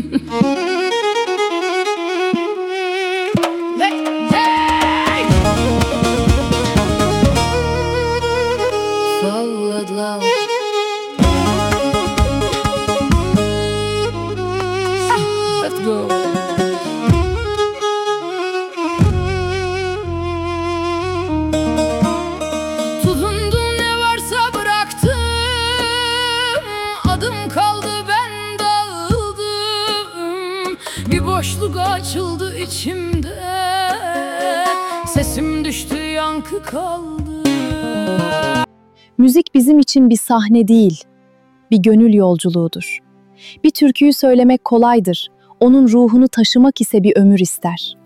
Let's go. Tutundu ne varsa bıraktım, adım kaldı ben dağıldım. Bir boşluk açıldı içimde, sesim düştü yankı kaldı. Müzik bizim için bir sahne değil, bir gönül yolculuğudur. Bir türküyü söylemek kolaydır, onun ruhunu taşımak ise bir ömür ister.